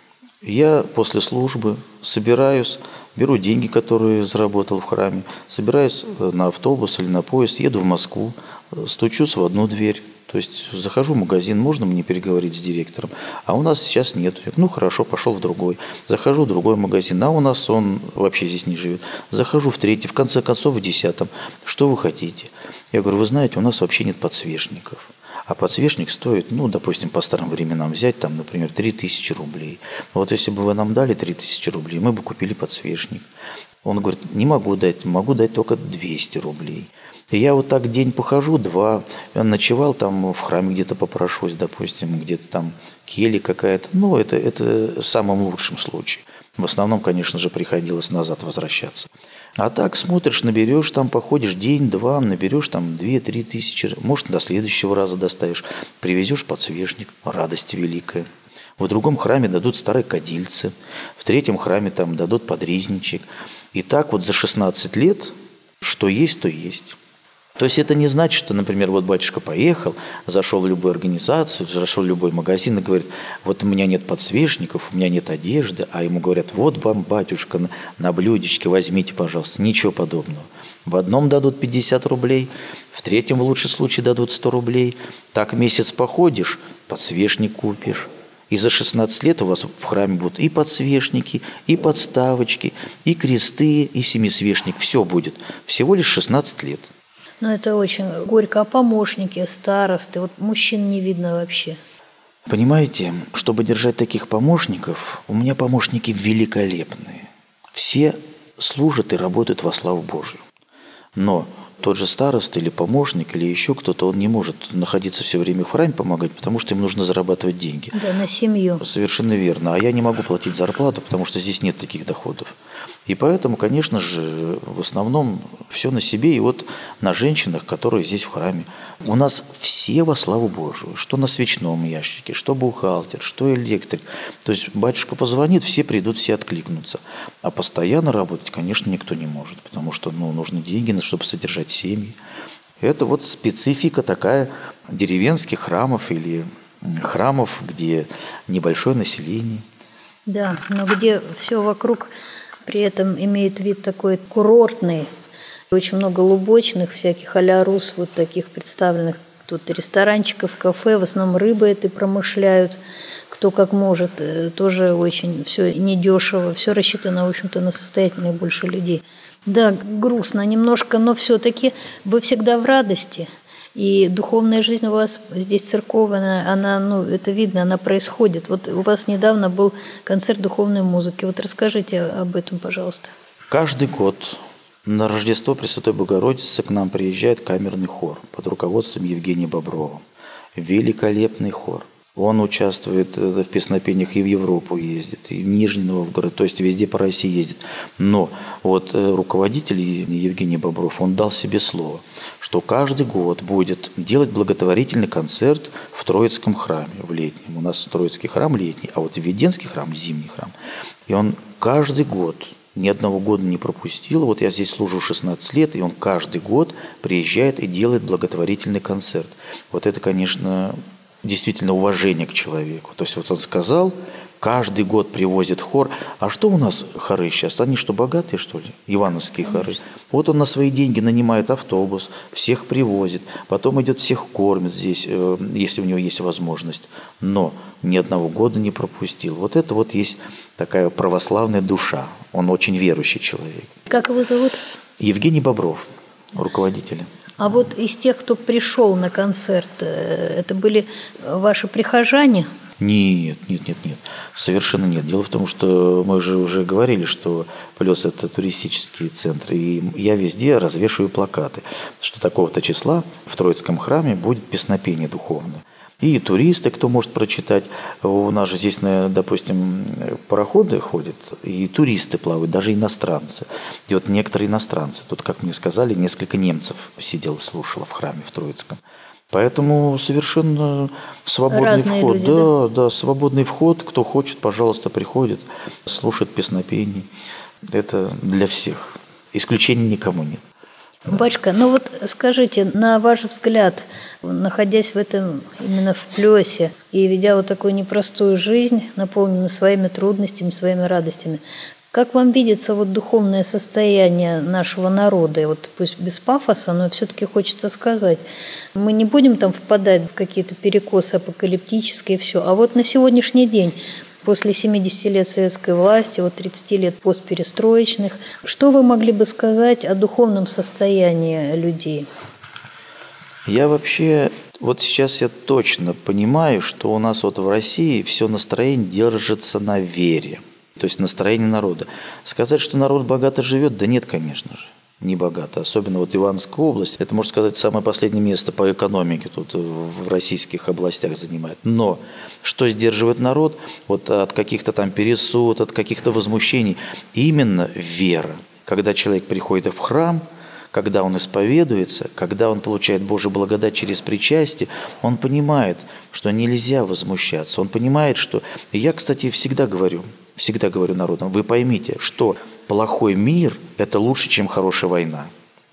Я после службы собираюсь, беру деньги, которые заработал в храме, собираюсь на автобус или на поезд, еду в Москву, стучусь в одну дверь. То есть захожу в магазин, можно мне переговорить с директором, а у нас сейчас нет. Ну хорошо, пошел в другой. Захожу в другой магазин, а у нас он вообще здесь не живет. Захожу в третий, в конце концов в 10-м. Что вы хотите? Я говорю, вы знаете, у нас вообще нет подсвечников. А подсвечник стоит, ну, допустим, по старым временам взять, там, например, 3000 рублей. Вот если бы вы нам дали 3000 рублей, мы бы купили подсвечник. Он говорит, не могу дать, могу дать только 200 рублей. И я вот так день похожу, два, ночевал там в храме, где-то попрошусь, допустим, где-то там келья какая-то. Ну, это в самом лучшем случае. В основном, конечно же, приходилось назад возвращаться. А так смотришь, наберешь там, походишь день-два, наберешь там 2-3 тысячи, может, до следующего раза доставишь, привезешь подсвечник, радость великая. В другом храме дадут старые кадильцы, в третьем храме там дадут подрезничек. И так вот за 16 лет, что есть, то есть. То есть это не значит, что, например, вот батюшка поехал, зашел в любую организацию, зашел в любой магазин и говорит, вот у меня нет подсвечников, у меня нет одежды, а ему говорят, вот вам, батюшка, на блюдечке возьмите, пожалуйста. Ничего подобного. В одном дадут 50 рублей, в третьем в лучшем случае дадут 100 рублей. Так месяц походишь, подсвечник купишь. И за 16 лет у вас в храме будут и подсвечники, и подставочки, и кресты, и семисвечник. Все будет. Всего лишь 16 лет. Ну, это очень горько. А помощники, старосты, вот мужчин не видно вообще. Понимаете, чтобы держать таких помощников, у меня помощники великолепные. Все служат и работают во славу Божию. Но тот же староста или помощник, или еще кто-то, он не может находиться все время в храме помогать, потому что им нужно зарабатывать деньги. Да, на семью. Совершенно верно. А я не могу платить зарплату, потому что здесь нет таких доходов. И поэтому, конечно же, в основном все на себе и вот на женщинах, которые здесь в храме. У нас все во славу Божию. Что на свечном ящике, что бухгалтер, что электрик. То есть батюшка позвонит, все придут, все откликнутся. А постоянно работать, конечно, никто не может, потому что нужны деньги, чтобы содержать семьи. Это вот специфика такая деревенских храмов или храмов, где небольшое население. Да, но где все вокруг при этом имеет вид такой курортный. Очень много лубочных всяких а-ля Рус, вот таких представленных. Тут ресторанчиков, кафе, в основном рыбой это промышляют. Кто как может, тоже очень все недешево. Все рассчитано, в общем-то, на состоятельных больше людей. Да, грустно немножко, но все-таки вы всегда в радости. И духовная жизнь у вас здесь церковная, она, это видно, она происходит. Вот у вас недавно был концерт духовной музыки. Вот расскажите об этом, пожалуйста. Каждый год на Рождество Пресвятой Богородицы к нам приезжает камерный хор под руководством Евгения Боброва. Великолепный хор. Он участвует в песнопениях и в Европу ездит, и в Нижний Новгород, то есть везде по России ездит. Но вот руководитель Евгений Бобров, он дал себе слово, что каждый год будет делать благотворительный концерт в Троицком храме, в летнем. У нас Троицкий храм летний, а вот Введенский храм зимний храм. И он каждый год, ни одного года не пропустил. Вот я здесь служу 16 лет, и он каждый год приезжает и делает благотворительный концерт. Вот это, конечно, действительно уважение к человеку. То есть вот он сказал, каждый год привозит хор. А что у нас хоры сейчас? Они что, богатые, что ли? Ивановские хоры. Вот он на свои деньги нанимает автобус, всех привозит, потом идет всех кормит здесь, если у него есть возможность. Но ни одного года не пропустил. Вот это вот есть такая православная душа. Он очень верующий человек. Как его зовут? Евгений Бобров, руководитель. А вот из тех, кто пришел на концерт, это были ваши прихожане? Нет, совершенно нет. Дело в том, что мы же уже говорили, что Плёс – это туристический центр, и я везде развешиваю плакаты, что такого-то числа в Троицком храме будет песнопение духовное. И туристы, кто может прочитать, у нас же здесь, допустим, пароходы ходят, и туристы плавают, даже иностранцы. И вот некоторые иностранцы, тут, как мне сказали, несколько немцев сидело, слушало в храме в Троицком. Поэтому совершенно свободный Разные вход. люди, да, свободный вход. Кто хочет, пожалуйста, приходит, слушает песнопений. Это для всех. Исключений никому нет. Батюшка, ну вот скажите, на ваш взгляд, находясь в этом именно в Плёсе и ведя вот такую непростую жизнь, наполненную своими трудностями, своими радостями, как вам видится вот духовное состояние нашего народа? И вот пусть без пафоса, но все-таки хочется сказать, мы не будем там впадать в какие-то перекосы апокалиптические и все. А вот на сегодняшний день, после 70 лет советской власти, вот 30 лет постперестроечных, что вы могли бы сказать о духовном состоянии людей? Я вообще, вот сейчас я точно понимаю, что у нас вот в России все настроение держится на вере. То есть настроение народа. Сказать, что народ богато живет, да нет, конечно же, не богато. Особенно вот Ивановская область, это, можно сказать, самое последнее место по экономике тут в российских областях занимает. Но что сдерживает народ вот от каких-то там пересуд, от каких-то возмущений? Именно вера. Когда человек приходит в храм, когда он исповедуется, когда он получает Божью благодать через причастие, он понимает, что нельзя возмущаться. Он понимает, что... И я, кстати, всегда говорю народам, вы поймите, что плохой мир – это лучше, чем хорошая война.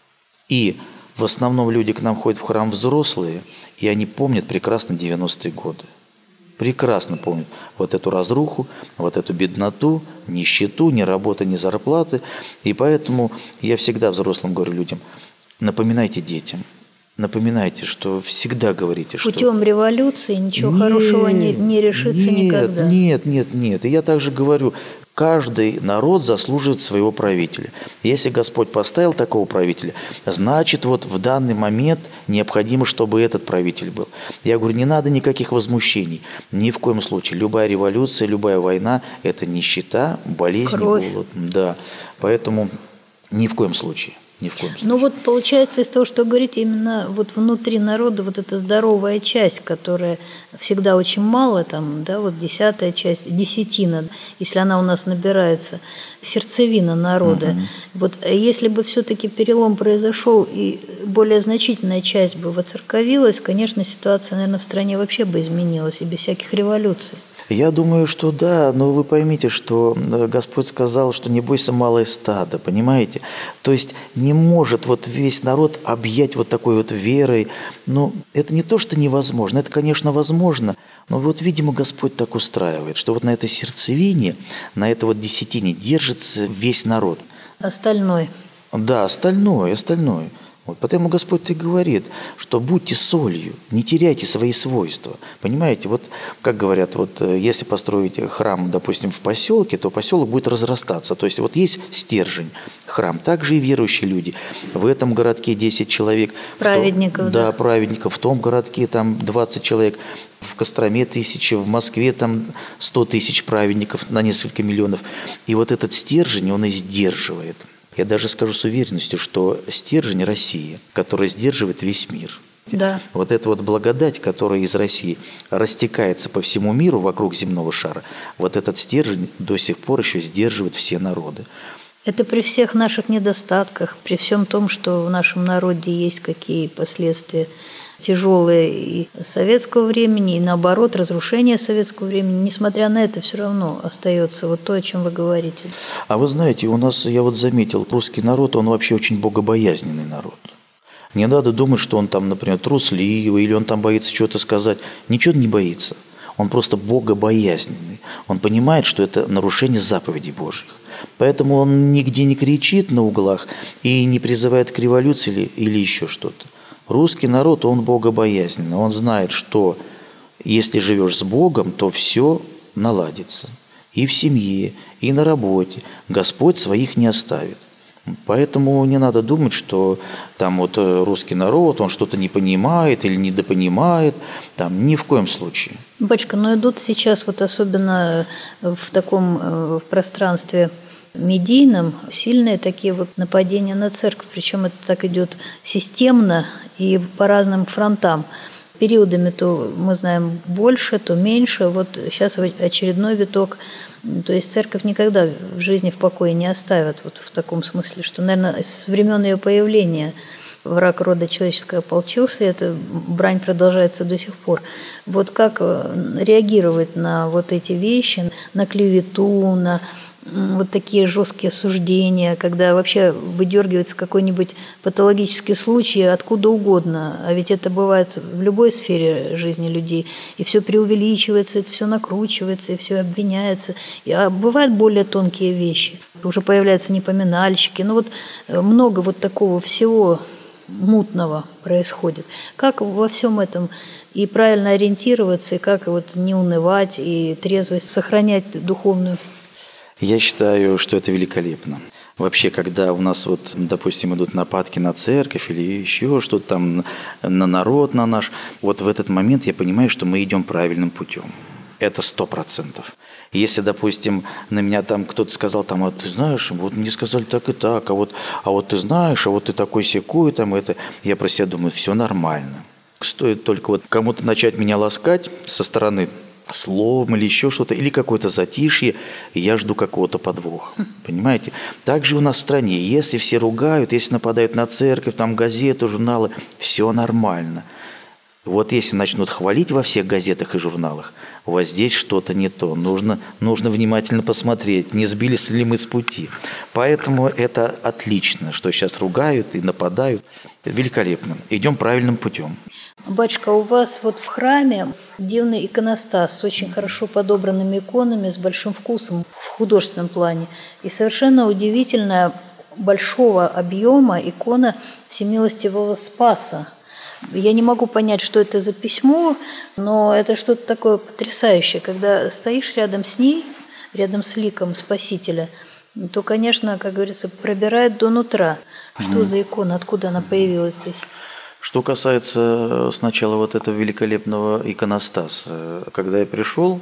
И в основном люди к нам ходят в храм взрослые, и они помнят прекрасно 90-е годы. Прекрасно помнят вот эту разруху, вот эту бедноту, нищету, ни работы, ни зарплаты. И поэтому я всегда взрослым говорю людям, напоминайте детям, напоминайте, что всегда говорите, что... Путем революции ничего хорошего не решится никогда. Нет. И я также говорю, каждый народ заслуживает своего правителя. Если Господь поставил такого правителя, значит, вот в данный момент необходимо, чтобы этот правитель был. Я говорю, не надо никаких возмущений. Ни в коем случае. Любая революция, любая война – это нищета, болезнь, голод. Да. Поэтому ни в коем случае. Ни в коем случае. Ну вот получается из того, что говорите, именно вот внутри народа вот эта здоровая часть, которая всегда очень мало, там, да, вот 10-я часть, десятина, если она у нас набирается, сердцевина народа. Вот если бы все-таки перелом произошел и более значительная часть бы воцерковилась, конечно, ситуация, наверное, в стране вообще бы изменилась и без всяких революций. Я думаю, что да, но вы поймите, что Господь сказал, что не бойся малое стадо, понимаете? То есть не может вот весь народ объять вот такой вот верой. Но это не то, что невозможно, это, конечно, возможно, но вот, видимо, Господь так устраивает, что вот на этой сердцевине, на этой вот десятине держится весь народ. Остальной. Да, остальное. Вот, потому Господь и говорит, что будьте солью, не теряйте свои свойства. Понимаете, вот как говорят, вот если построить храм, допустим, в поселке, то поселок будет разрастаться. То есть вот есть стержень, храм, также и верующие люди. В этом городке 10 человек. Праведников. Да, праведников. В том городке там 20 человек. В Костроме 1000, в Москве там 100 тысяч праведников на несколько миллионов. И вот этот стержень, он и сдерживает. Я даже скажу с уверенностью, что стержень России, который сдерживает весь мир. Да. Вот эта вот благодать, которая из России растекается по всему миру вокруг земного шара, вот этот стержень до сих пор еще сдерживает все народы. Это при всех наших недостатках, при всем том, что в нашем народе есть какие последствия тяжелые и советского времени, и наоборот, разрушение советского времени. Несмотря на это, все равно остается вот то, о чем вы говорите. А вы знаете, у нас, я вот заметил, русский народ, он вообще очень богобоязненный народ. Не надо думать, что он там, например, трусливый, или он там боится чего-то сказать. Ничего не боится. Он просто богобоязненный. Он понимает, что это нарушение заповедей Божьих. Поэтому он нигде не кричит на углах и не призывает к революции или еще что-то. Русский народ, он богобоязненный. Он знает, что если живешь с Богом, то все наладится. И в семье, и на работе. Господь своих не оставит. Поэтому не надо думать, что там вот русский народ, он что-то не понимает или недопонимает. Там ни в коем случае. Батюшка, но идут сейчас вот особенно в таком в пространстве медийном сильные такие вот нападения на церковь. Причем это так идет системно и по разным фронтам. Периодами то мы знаем больше, то меньше. Вот сейчас очередной виток. То есть церковь никогда в жизни в покое не оставит. Вот в таком смысле, что, наверное, с времен ее появления враг рода человеческого ополчился, и эта брань продолжается до сих пор. Вот как реагировать на вот эти вещи, на клевету, на вот такие жесткие суждения, когда вообще выдергивается какой-нибудь патологический случай откуда угодно, а ведь это бывает в любой сфере жизни людей, и все преувеличивается, это все накручивается, и все обвиняется. А бывают более тонкие вещи, уже появляются непоминальщики, ну вот много вот такого всего мутного происходит. Как во всем этом и правильно ориентироваться, и как вот не унывать, и трезвость сохранять духовную? Я считаю, что это великолепно. Вообще, когда у нас, вот, допустим, идут нападки на церковь или еще что-то там, на народ на наш, вот в этот момент я понимаю, что мы идем правильным путем. Это 100%. Если, допустим, на меня там кто-то сказал, там, а ты знаешь, вот мне сказали так и так, а вот ты знаешь, а вот ты такой-сякой, там это, я про себя думаю, все нормально. Стоит только вот кому-то начать меня ласкать со стороны словом или еще что-то, или какое-то затишье, и я жду какого-то подвоха. Понимаете? Также у нас в стране, если все ругают, если нападают на церковь, там газеты, журналы, все нормально. Вот если начнут хвалить во всех газетах и журналах, у вас здесь что-то не то. Нужно внимательно посмотреть, не сбились ли мы с пути. Поэтому это отлично, что сейчас ругают и нападают. Великолепно. Идем правильным путем. Батюшка, у вас вот в храме дивный иконостас с очень хорошо подобранными иконами, с большим вкусом в художественном плане. И совершенно удивительная большого объема икона Всемилостивого Спаса. Я не могу понять, что это за письмо, но это что-то такое потрясающее. Когда стоишь рядом с ней, рядом с ликом Спасителя, то, конечно, как говорится, пробирает до нутра. Что за икона, откуда она появилась здесь? Что касается сначала вот этого великолепного иконостаса, когда я пришел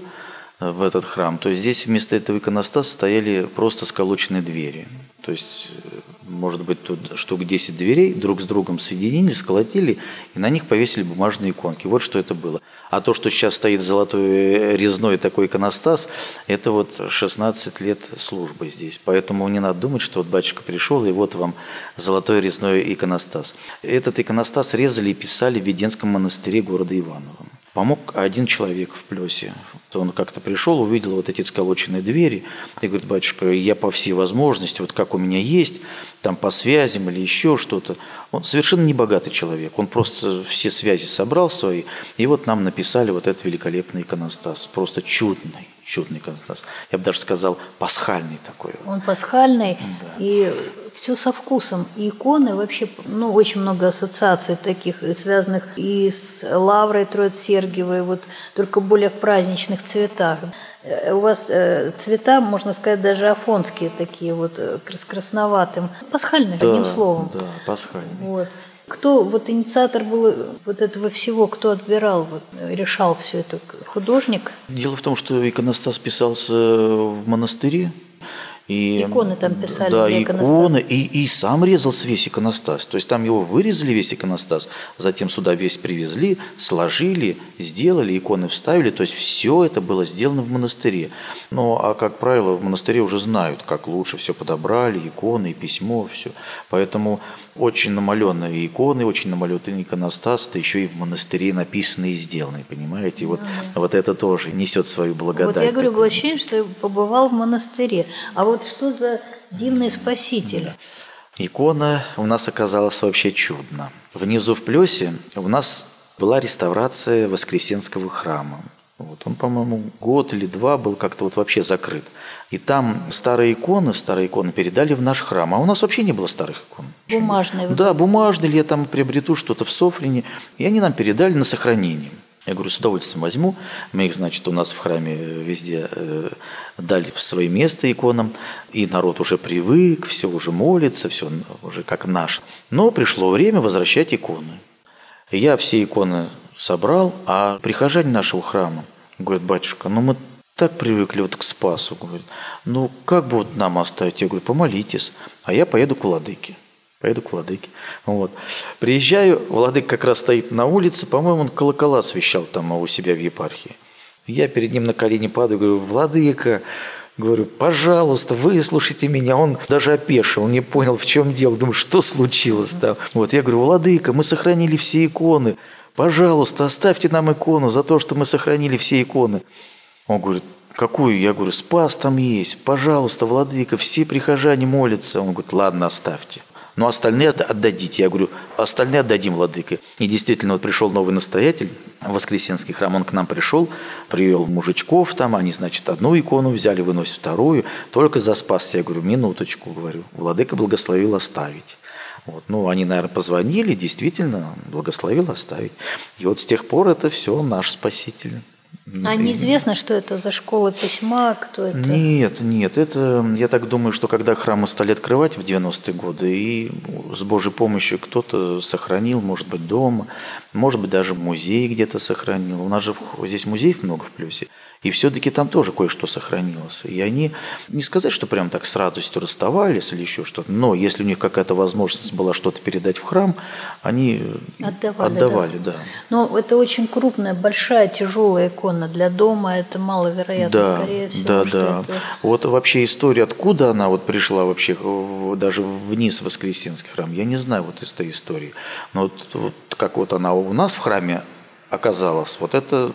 в этот храм, то здесь вместо этого иконостаса стояли просто сколоченные двери. То есть, может быть, тут штук 10 дверей друг с другом соединили, сколотили, и на них повесили бумажные иконки. Вот что это было. А то, что сейчас стоит золотой резной такой иконостас, это вот 16 лет службы здесь. Поэтому не надо думать, что вот батюшка пришел, и вот вам золотой резной иконостас. Этот иконостас резали и писали в Веденском монастыре города Иваново. Помог один человек в Плёсе. Он как-то пришел, увидел вот эти сколоченные двери и говорит: батюшка, я по всей возможности, вот как у меня есть, там по связям или еще что-то. Он совершенно не богатый человек, он просто все связи собрал свои, и вот нам написали вот этот великолепный иконостас. Просто чудный иконостас. Я бы даже сказал, пасхальный такой. Он пасхальный, да. И все со вкусом. И иконы вообще, очень много ассоциаций таких, связанных и с Лаврой Троице-Сергиевой, вот только более в праздничных цветах. У вас цвета, можно сказать, даже афонские такие, вот с красноватым. Пасхальный, одним словом. Да, пасхальный. Вот. Кто вот инициатор был вот этого всего, кто отбирал, решал все это? Художник? Дело в том, что иконостас писался в монастыре. И, иконы там писали, да, для иконы, и сам резался весь иконостас. То есть там его вырезали весь иконостас, затем сюда весь привезли, сложили, сделали, иконы вставили. То есть все это было сделано в монастыре. А как правило, в монастыре уже знают, как лучше все подобрали, иконы, и письмо, все. Поэтому очень намаленные иконы, очень намаленный иконостас, это еще и в монастыре написанные и сделанные, понимаете? Вот это тоже несет свою благодать. Вот я говорю, было ощущение, что я побывал в монастыре. А вот что за дивный Спаситель? Икона у нас оказалась вообще чудно. Внизу в Плёсе у нас была реставрация Воскресенского храма. Вот он, по-моему, год или два был как-то вот вообще закрыт. И там старые иконы передали в наш храм. А у нас вообще не было старых икон. Бумажные? Да, бумажные. Я там приобрету что-то в Софрине. И они нам передали на сохранение. Я говорю, с удовольствием возьму. Мы их, значит, у нас в храме везде дали в свое место иконам. И народ уже привык, все уже молится, все уже как наш. Но пришло время возвращать иконы. Я все иконы собрал, а прихожане нашего храма говорят, батюшка, ну мы так привыкли вот к Спасу. Говорят, ну как бы вот нам оставить? Я говорю, помолитесь, а я поеду к владыке. Вот. Приезжаю, владыка как раз стоит на улице, по-моему, он колокола освещал там у себя в епархии. Я перед ним на колени падаю, говорю, владыка, говорю, пожалуйста, выслушайте меня. Он даже опешил, не понял, в чем дело. Думаю, что случилось там. Вот, я говорю, владыка, мы сохранили все иконы. Пожалуйста, оставьте нам икону за то, что мы сохранили все иконы. Он говорит, какую? Я говорю, Спас там есть. Пожалуйста, владыка, все прихожане молятся. Он говорит, ладно, оставьте. Но остальные отдадите. Я говорю, остальные отдадим, владыка. И действительно, вот пришел новый настоятель в Воскресенский храм, он к нам пришел, привел мужичков там, они, значит, одну икону взяли, выносят вторую, только за Спас. Я говорю, минуточку, говорю, владыка благословил оставить. Вот. Ну, они, наверное, позвонили, действительно, благословил оставить. И вот с тех пор это все наш Спаситель. А неизвестно, что это за школа письма, кто это? Нет, это, я так думаю, что когда храмы стали открывать в 90-е годы, и с Божьей помощью кто-то сохранил, может быть, дома, может быть, даже музей где-то сохранил. У нас же здесь музеев много в Плёсе, и все-таки там тоже кое-что сохранилось. И они, не сказать, что прям так с радостью расставались или еще что-то, но если у них какая-то возможность была что-то передать в храм, они отдавали, да. Но это очень крупная, большая, тяжелая икона. Для дома это маловероятно, да, скорее всего. Да. Это... Вот вообще история, откуда она вот пришла вообще даже вниз в Воскресенский храм, я не знаю вот из этой истории. Но вот как вот она у нас в храме оказалась, вот это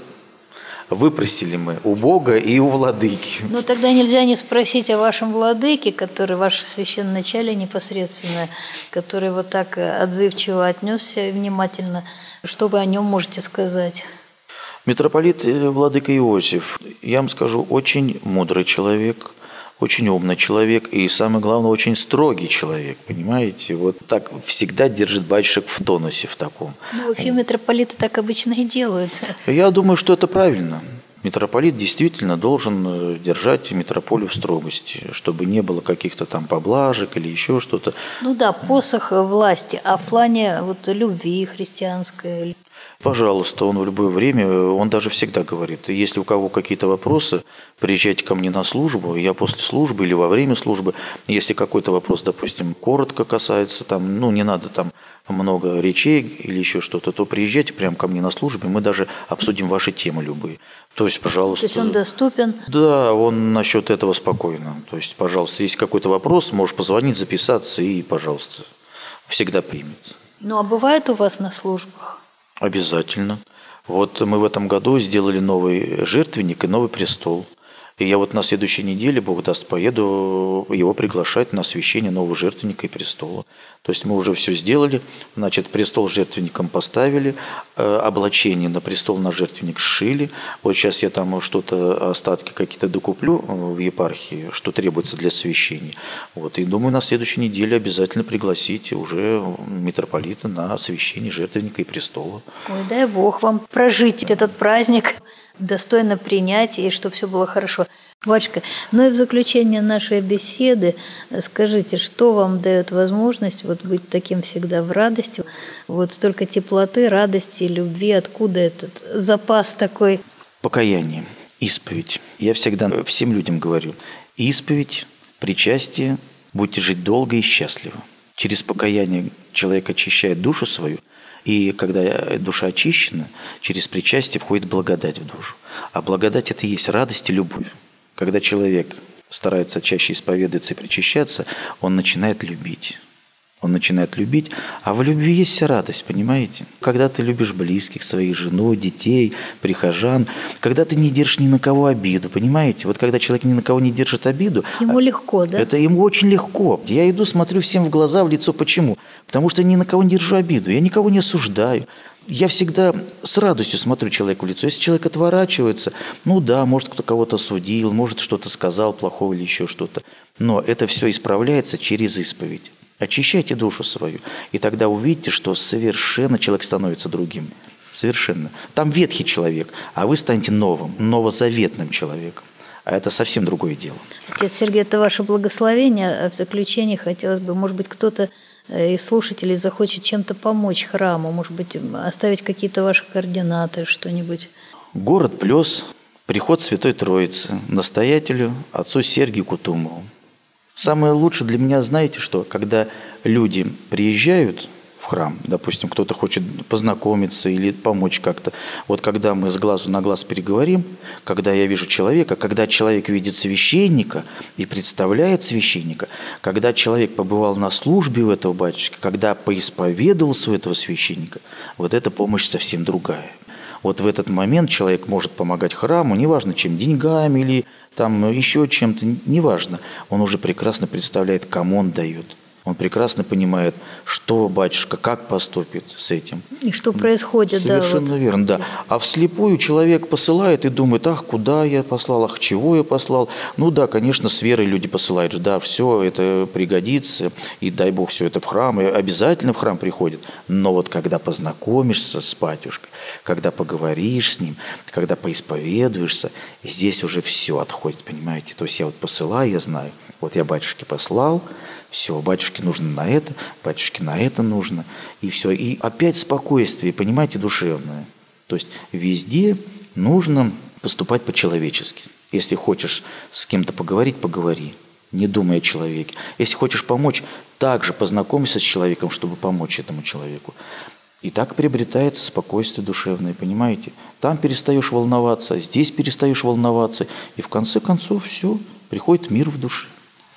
выпросили мы у Бога и у владыки. Ну тогда нельзя не спросить о вашем владыке, который ваше священноначалие непосредственно, который вот так отзывчиво отнесся и внимательно. Что вы о нем можете сказать? Митрополит владыка Иосиф, я вам скажу, очень мудрый человек, очень умный человек и, самое главное, очень строгий человек, понимаете? Вот так всегда держит батюшек в тонусе в таком. Ну, вообще митрополиты так обычно и делают. Я думаю, что это правильно. Митрополит действительно должен держать митрополию в строгости, чтобы не было каких-то там поблажек или еще что-то. Ну да, посох власти, а в плане вот любви христианской. Пожалуйста, он в любое время, он даже всегда говорит, если у кого какие-то вопросы, приезжайте ко мне на службу, я после службы или во время службы, если какой-то вопрос, допустим, коротко касается, там, ну, не надо там много речей или еще что-то, то приезжайте прямо ко мне на службу, мы даже обсудим ваши темы любые. То есть, пожалуйста. То есть он доступен? Да, он насчет этого спокойно. То есть, пожалуйста, если какой-то вопрос, можешь позвонить, записаться и, пожалуйста, всегда примет. Ну, а бывает у вас на службах? Обязательно. Вот мы в этом году сделали новый жертвенник и новый престол. И я вот на следующей неделе, Бог даст, поеду его приглашать на освящение нового жертвенника и престола. То есть мы уже все сделали. Значит, престол с жертвенником поставили, облачение на престол, на жертвенник сшили. Вот сейчас я там что-то, остатки какие-то докуплю в епархии, что требуется для освящения. Вот. И думаю, на следующей неделе обязательно пригласить уже митрополита на освящение жертвенника и престола. Ой, дай Бог вам прожить этот праздник, достойно принять, и чтобы все было хорошо. Батюшка, ну и в заключение нашей беседы скажите, что вам дает возможность вот быть таким всегда в радости, вот столько теплоты, радости, любви, откуда этот запас такой? Покаяние, исповедь. Я всегда всем людям говорю, исповедь, причастие, будете жить долго и счастливо. Через покаяние человек очищает душу свою, и когда душа очищена, через причастие входит благодать в душу. А благодать – это и есть радость и любовь. Когда человек старается чаще исповедаться и причащаться, он начинает любить. Он начинает любить, а в любви есть вся радость, понимаете? Когда ты любишь близких своих, жену, детей, прихожан, когда ты не держишь ни на кого обиду, понимаете? Вот когда человек ни на кого не держит обиду… Ему легко, да? Это ему очень легко. Я иду, смотрю всем в глаза, в лицо. Почему? Потому что я ни на кого не держу обиду, я никого не осуждаю. Я всегда с радостью смотрю человеку в лицо. Если человек отворачивается, ну да, может, кто кого-то осудил, может, что-то сказал плохого или еще что-то. Но это все исправляется через исповедь. Очищайте душу свою, и тогда увидите, что совершенно человек становится другим. Совершенно. Там ветхий человек, а вы станете новым, новозаветным человеком. А это совсем другое дело. Отец Сергий, это ваше благословение. А в заключение хотелось бы, может быть, кто-то из слушателей захочет чем-то помочь храму, может быть, оставить какие-то ваши координаты, что-нибудь. Город Плёс, приход Святой Троицы, настоятелю отцу Сергию Кутумову. Самое лучшее для меня, знаете что, когда люди приезжают в храм, допустим, кто-то хочет познакомиться или помочь как-то. Вот когда мы с глазу на глаз переговорим, когда я вижу человека, когда человек видит священника и представляет священника, когда человек побывал на службе у этого батюшки, когда поисповедовался у этого священника, вот эта помощь совсем другая. Вот в этот момент человек может помогать храму, неважно чем, деньгами или там еще чем-то, неважно. Он уже прекрасно представляет, кому он дает. Он прекрасно понимает, что батюшка, как поступит с этим. И что происходит. Совершенно да, верно, да. А вслепую человек посылает и думает, ах, куда я послал, ах, чего я послал. Ну да, конечно, с верой люди посылают, да, все это пригодится, и дай Бог все это в храм, и обязательно в храм приходит. Но вот когда познакомишься с батюшкой, когда поговоришь с ним, когда поисповедуешься, здесь уже все отходит, понимаете. То есть я вот посылаю, я знаю, вот я батюшке послал, все, батюшке нужно на это нужно, и все. И опять спокойствие, понимаете, душевное. То есть везде нужно поступать по-человечески. Если хочешь с кем-то поговорить, поговори, не думай о человеке. Если хочешь помочь, также познакомься с человеком, чтобы помочь этому человеку. И так приобретается спокойствие душевное, понимаете? Там перестаешь волноваться, здесь перестаешь волноваться, и в конце концов все, приходит мир в душе.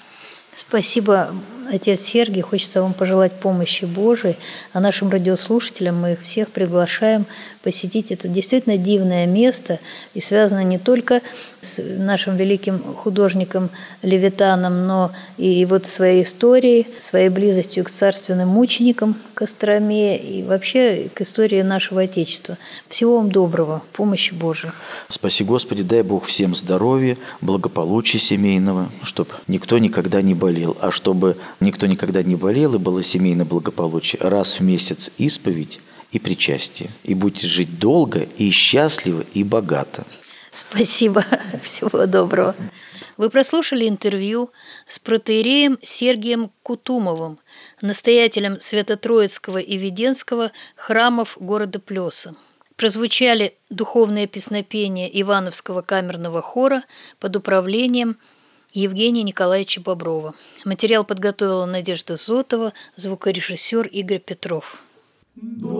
Спасибо, отец Сергий. Хочется вам пожелать помощи Божией. А нашим радиослушателям мы их всех приглашаем посетить это действительно дивное место. И связано не только с нашим великим художником Левитаном, но и вот своей историей, своей близостью к царственным мученикам Костроме и вообще к истории нашего Отечества. Всего вам доброго, помощи Божией. Спаси Господи, дай Бог всем здоровья, благополучия семейного, чтобы никто никогда не болел. А чтобы никто никогда не болел и было семейное благополучие, раз в месяц исповедь и причастие. И будете жить долго и счастливо и богато. Спасибо. Всего доброго. Вы прослушали интервью с протоиереем Сергием Кутумовым, настоятелем Свято-Троицкого и Веденского храмов города Плёса. Прозвучали духовные песнопения Ивановского камерного хора под управлением Евгения Николаевича Боброва. Материал подготовила Надежда Зотова, звукорежиссер Игорь Петров.